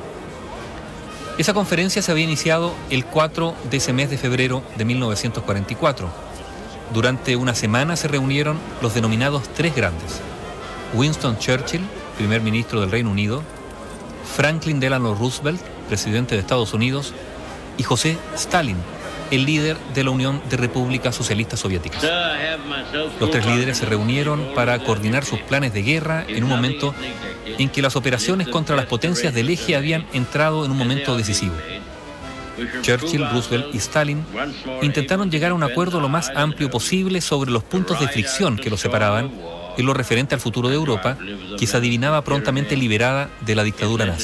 Esa conferencia se había iniciado el 4 de ese mes de febrero de 1944. Durante una semana se reunieron los denominados tres grandes: Winston Churchill, primer ministro del Reino Unido; Franklin Delano Roosevelt, presidente de Estados Unidos; y José Stalin, el líder de la Unión de Repúblicas Socialistas Soviéticas. Los tres líderes se reunieron para coordinar sus planes de guerra en un momento en que las operaciones contra las potencias del eje habían entrado en un momento decisivo. Churchill, Roosevelt y Stalin intentaron llegar a un acuerdo lo más amplio posible sobre los puntos de fricción que los separaban en lo referente al futuro de Europa, que se adivinaba prontamente liberada de la dictadura nazi.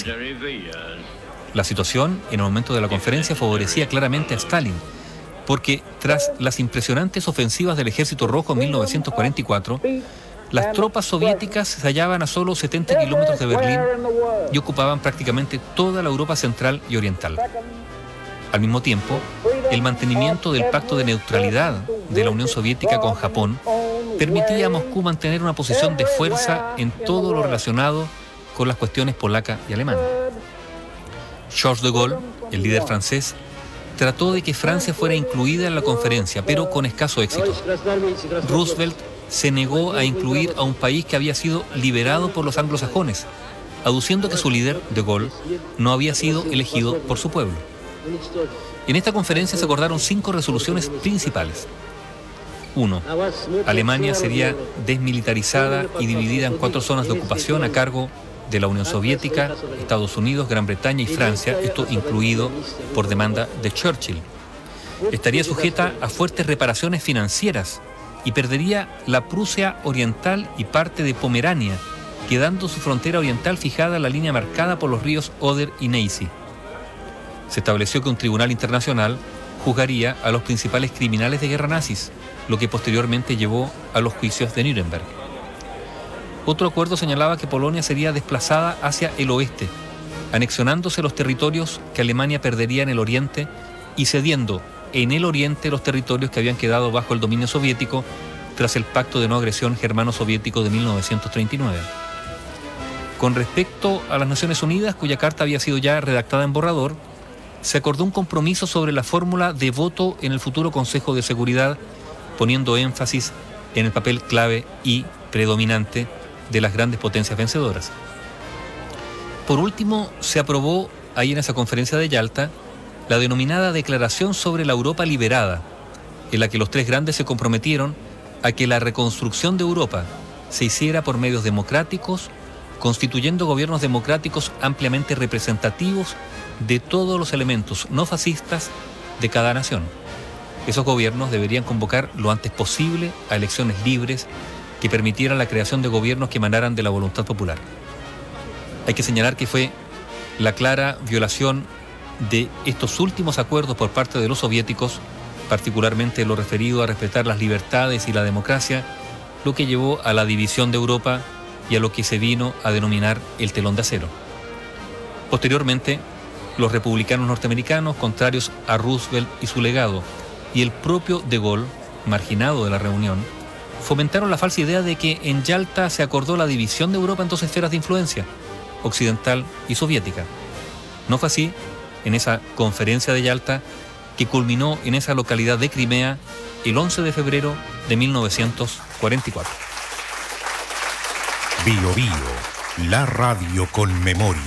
La situación en el momento de la conferencia favorecía claramente a Stalin, porque tras las impresionantes ofensivas del Ejército Rojo en 1944, las tropas soviéticas se hallaban a solo 70 kilómetros de Berlín y ocupaban prácticamente toda la Europa central y oriental. Al mismo tiempo, el mantenimiento del pacto de neutralidad de la Unión Soviética con Japón permitía a Moscú mantener una posición de fuerza en todo lo relacionado con las cuestiones polaca y alemana. Charles de Gaulle, el líder francés, trató de que Francia fuera incluida en la conferencia, pero con escaso éxito. Roosevelt se negó a incluir a un país que había sido liberado por los anglosajones, aduciendo que su líder, de Gaulle, no había sido elegido por su pueblo. En esta conferencia se acordaron 5 resoluciones principales. 1. Alemania sería desmilitarizada y dividida en 4 zonas de ocupación a cargo de la Unión Soviética, Estados Unidos, Gran Bretaña y Francia, esto incluido por demanda de Churchill. Estaría sujeta a fuertes reparaciones financieras y perdería la Prusia Oriental y parte de Pomerania, quedando su frontera oriental fijada en la línea marcada por los ríos Oder y Neisse. Se estableció que un tribunal internacional juzgaría a los principales criminales de guerra nazis, lo que posteriormente llevó a los juicios de Nuremberg. Otro acuerdo señalaba que Polonia sería desplazada hacia el oeste, anexionándose los territorios que Alemania perdería en el oriente y cediendo en el oriente los territorios que habían quedado bajo el dominio soviético tras el Pacto de No Agresión Germano-Soviético de 1939. Con respecto a las Naciones Unidas, cuya carta había sido ya redactada en borrador, se acordó un compromiso sobre la fórmula de voto en el futuro Consejo de Seguridad, poniendo énfasis en el papel clave y predominante de las grandes potencias vencedoras. Por último, se aprobó ahí en esa conferencia de Yalta la denominada Declaración sobre la Europa Liberada, en la que los tres grandes se comprometieron a que la reconstrucción de Europa se hiciera por medios democráticos, constituyendo gobiernos democráticos ampliamente representativos de todos los elementos no fascistas de cada nación. Esos gobiernos deberían convocar lo antes posible a elecciones libres que permitieran la creación de gobiernos que emanaran de la voluntad popular. Hay que señalar que fue la clara violación de estos últimos acuerdos por parte de los soviéticos, particularmente lo referido a respetar las libertades y la democracia, lo que llevó a la división de Europa y a lo que se vino a denominar el telón de acero. Posteriormente, los republicanos norteamericanos, contrarios a Roosevelt y su legado, y el propio de Gaulle, marginado de la reunión, fomentaron la falsa idea de que en Yalta se acordó la división de Europa en 2 esferas de influencia, occidental y soviética. No fue así en esa conferencia de Yalta que culminó en esa localidad de Crimea el 11 de febrero de 1944. Bio Bio, la radio con memoria.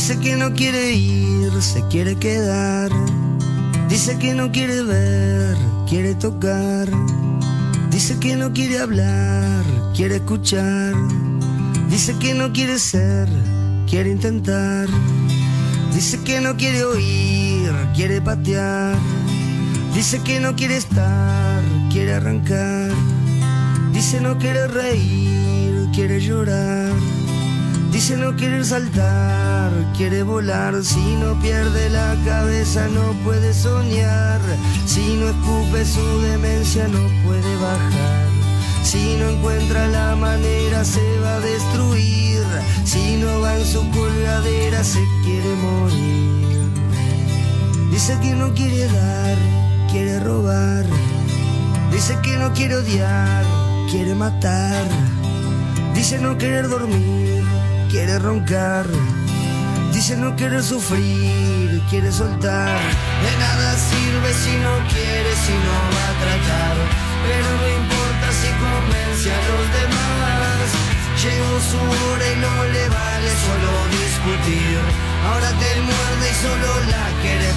Dice que no quiere ir, se quiere quedar. Dice que no quiere ver, quiere tocar. Dice que no quiere hablar, quiere escuchar. Dice que no quiere ser, quiere intentar. Dice que no quiere oír, quiere patear. Dice que no quiere estar, quiere arrancar. Dice no quiere reír, quiere llorar. Dice no querer saltar, quiere volar. Si no pierde la cabeza no puede soñar. Si no escupe su demencia no puede bajar. Si no encuentra la manera se va a destruir. Si no va en su colgadera se quiere morir. Dice que no quiere dar, quiere robar. Dice que no quiere odiar, quiere matar. Dice no querer dormir, quiere roncar. Dice no querer sufrir, quiere soltar. De nada sirve si no quiere, si no va a tratar. Pero no importa si convence a los demás. Llegó su hora y no le vale solo discutir. Ahora te muerde y solo la quiere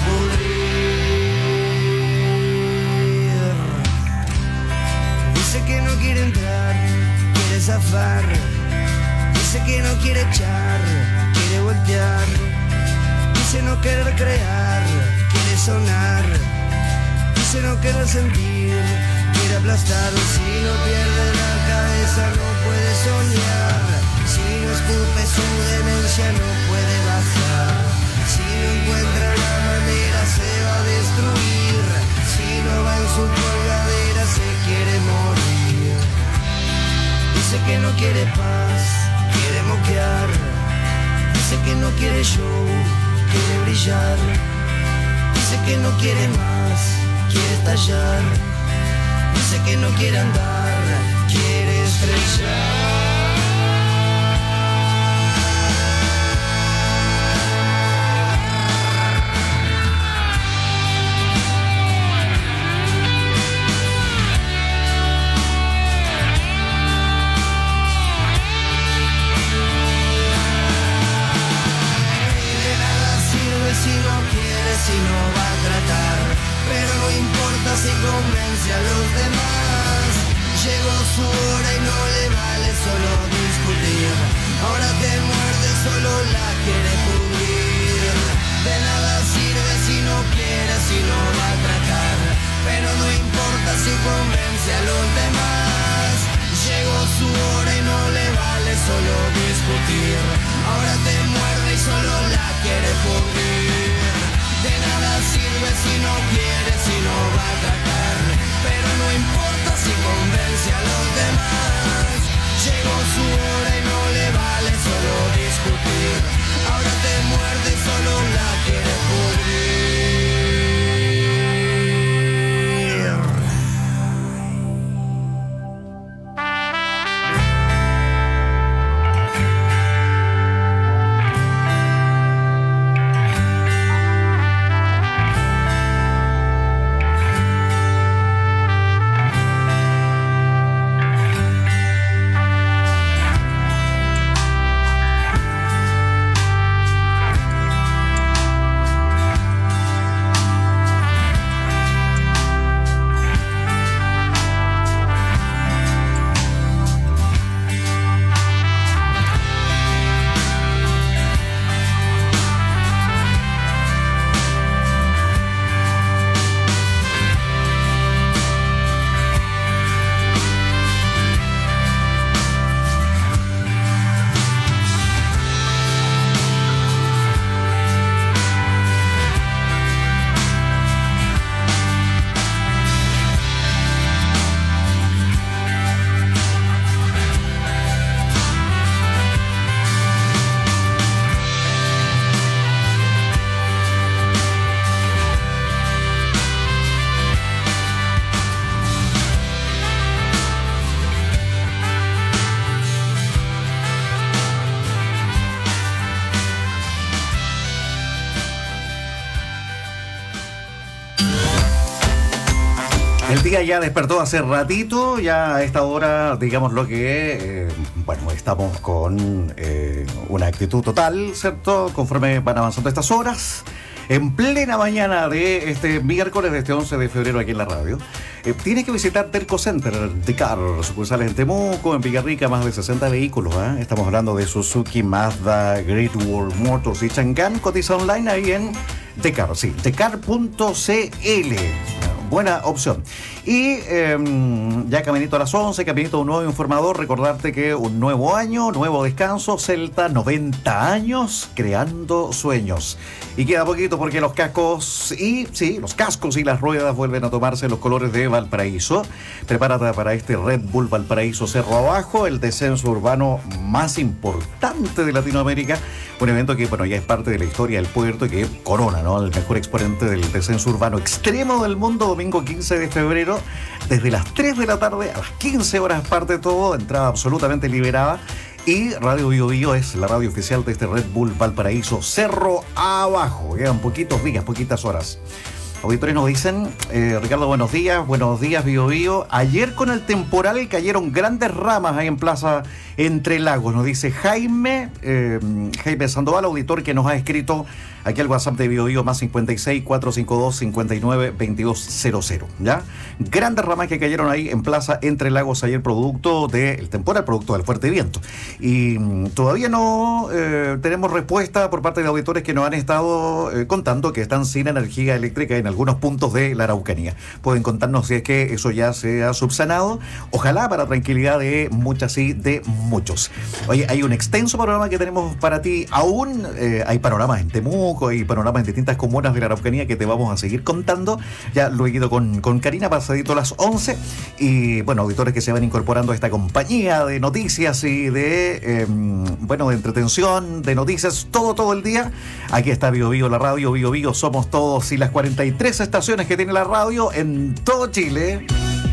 pudrir. Dice que no quiere entrar, quiere zafar. Dice que no quiere echar, quiere voltear. Dice no querer crear, quiere sonar. Dice no querer sentir, quiere aplastar. Si no pierde la cabeza no puede soñar. Si no escupe su demencia no puede bajar. Si no encuentra la manera se va a destruir. Si no va en su colgadera se quiere morir. Dice que no quiere paz, quiere moquear. Dice que no quiere show, quiere brillar. Dice que no quiere más, quiere estallar. Dice que no quiere andar, quiere estrellar. Si no quiere, si no va a tratar. Pero no importa si convence a los demás. Llegó su hora y no le vale solo discutir. Ahora te muerde, solo la quiere pudrir. De nada sirve si no quiere, si no va a tratar. Pero no importa si convence a los demás. Llegó su hora y no le vale solo discutir. Ahora te muerde y solo la quiere pudrir. De nada sirve si no quiere, si no va a tratar. Pero no importa si convence a los demás. Llegó su hora y no le vale solo discutir. Ahora te El día ya despertó hace ratito, ya a esta hora, digamos lo que, estamos con una actitud total, ¿cierto? Conforme van avanzando estas horas, en plena mañana de este miércoles, de este 11 de febrero aquí en la radio. Tienes que visitar Terco Center, Decar, sucursales en Temuco, en Villarrica, más de 60 vehículos. Estamos hablando de Suzuki, Mazda, Great Wall Motors y Chang'an. Cotiza online ahí en Decar, sí, decar.cl. Buena opción. Y ya caminito a las 11, caminito a un nuevo informador. Recordarte que un nuevo año, nuevo descanso. Celta, 90 años creando sueños. Y queda poquito porque los cascos y las ruedas vuelven a tomarse los colores de Valparaíso. Prepárate para este Red Bull Valparaíso Cerro Abajo, el descenso urbano más importante de Latinoamérica. Un evento que, ya es parte de la historia del puerto y que corona, ¿no?, el mejor exponente del descenso urbano extremo del mundo. Domingo 15 de febrero, desde las 3 de la tarde a las 15 horas, parte todo, entrada absolutamente liberada. Y Radio Bio Bio es la radio oficial de este Red Bull Valparaíso Cerro Abajo. Quedan poquitos días, poquitas horas. Auditores nos dicen, Ricardo, buenos días Bio Bio. Ayer con el temporal cayeron grandes ramas ahí en Plaza Entre Lagos, nos dice Jaime Sandoval, auditor, que nos ha escrito aquí al WhatsApp de Bio Bio, más 56 452 59 2200, ¿ya? Grandes ramas que cayeron ahí en Plaza Entre Lagos ayer, producto del temporal, producto del fuerte viento. Y todavía no tenemos respuesta por parte de auditores que nos han estado contando que están sin energía eléctrica en algunos puntos de la Araucanía. Pueden contarnos si es que eso ya se ha subsanado. Ojalá, para tranquilidad de muchas y de muchos. Oye, hay un extenso panorama que tenemos para ti. Aún hay panoramas en Temuco, hay panoramas en distintas comunas de la Araucanía que te vamos a seguir contando. Ya luego con Karina, pasadito a las 11. Y auditores que se van incorporando a esta compañía de noticias y de entretención, de noticias, todo el día. Aquí está Bio Bio, la radio Bio Bio, somos todos, y las 43 estaciones que tiene la radio en todo Chile.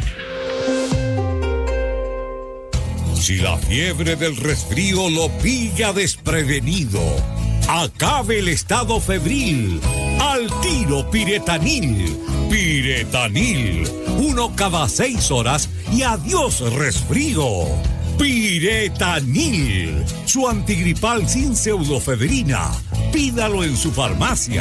Si la fiebre del resfrío lo pilla desprevenido, acabe el estado febril. Al tiro Piretanil. Piretanil. 1 cada 6 horas y adiós resfrío. Piretanil. Su antigripal sin pseudofebrina. Pídalo en su farmacia.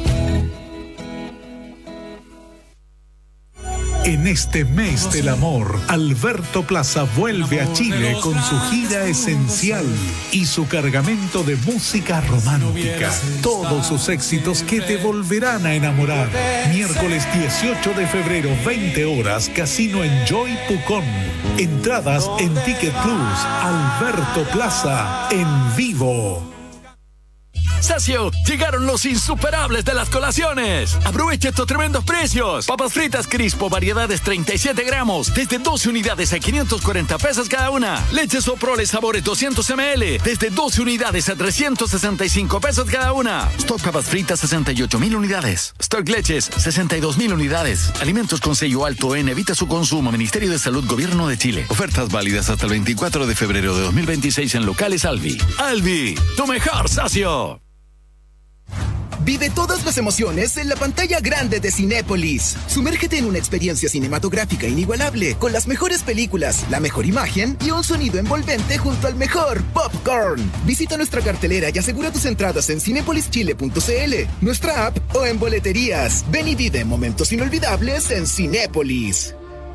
En este mes del amor, Alberto Plaza vuelve a Chile con su gira esencial y su cargamento de música romántica. Todos sus éxitos que te volverán a enamorar. Miércoles 18 de febrero, 20 horas, Casino Enjoy Pucón. Entradas en Ticket Plus. Alberto Plaza en vivo. Sacio, llegaron los insuperables de las colaciones. Aprovecha estos tremendos precios. Papas fritas Crispo, variedades 37 gramos, desde 12 unidades a 540 pesos cada una. Leche Soprole sabores 200 ml, desde 12 unidades a 365 pesos cada una. Stock papas fritas 68,000 unidades. Stock leches 62,000 unidades. Alimentos con sello alto en evita su consumo. Ministerio de Salud, Gobierno de Chile. Ofertas válidas hasta el 24 de febrero de 2026 en locales Alvi. Alvi, tu mejor socio. Vive todas las emociones en la pantalla grande de Cinépolis. Sumérgete en una experiencia cinematográfica inigualable, con las mejores películas, la mejor imagen y un sonido envolvente junto al mejor popcorn. Visita nuestra cartelera y asegura tus entradas en cinepolischile.cl, nuestra app o en boleterías. Ven y vive momentos inolvidables en Cinépolis.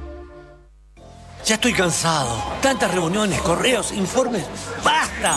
Ya estoy cansado. Tantas reuniones, correos, informes. ¡Basta!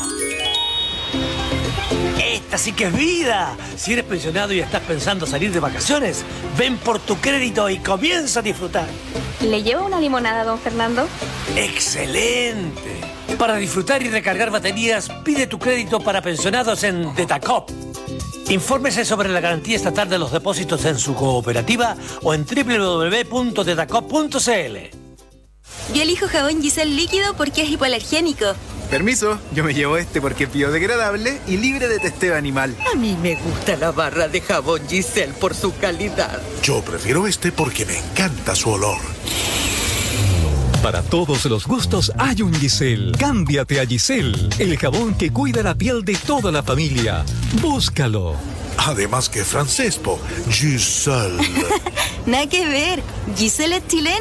Esta sí que es vida. Si eres pensionado y estás pensando salir de vacaciones, ven por tu crédito y comienza a disfrutar. ¿Le llevo una limonada, don Fernando? ¡Excelente! Para disfrutar y recargar baterías, pide tu crédito para pensionados en Detacop. Infórmese sobre la garantía estatal de los depósitos en su cooperativa o en www.detacop.cl. Yo elijo jabón Giselle líquido porque es hipoalergénico. Permiso, yo me llevo este porque es biodegradable y libre de testeo animal. A mí me gusta la barra de jabón Giselle por su calidad. Yo prefiero este porque me encanta su olor. Para todos los gustos hay un Giselle. Cámbiate a Giselle, el jabón que cuida la piel de toda la familia. Búscalo. Además que francés, Giselle. Nada que ver. Giselle es chilena.